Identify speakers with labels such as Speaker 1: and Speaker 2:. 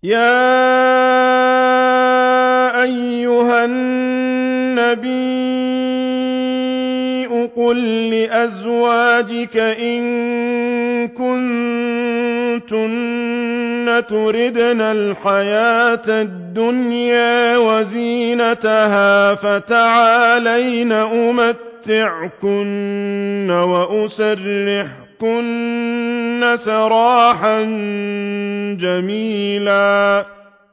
Speaker 1: يَا أَيُّهَا النَّبِيُّ قُل لِّأَزْوَاجِكَ إِن كُنتُنَّ تُرِدْنَ الْحَيَاةَ الدُّنْيَا وَزِينَتَهَا فَتَعَالَيْنَ أُمَتِّعْكُنَّ وَأُسَرِّحْكُنَّ سَرَاحًا جَمِيلًا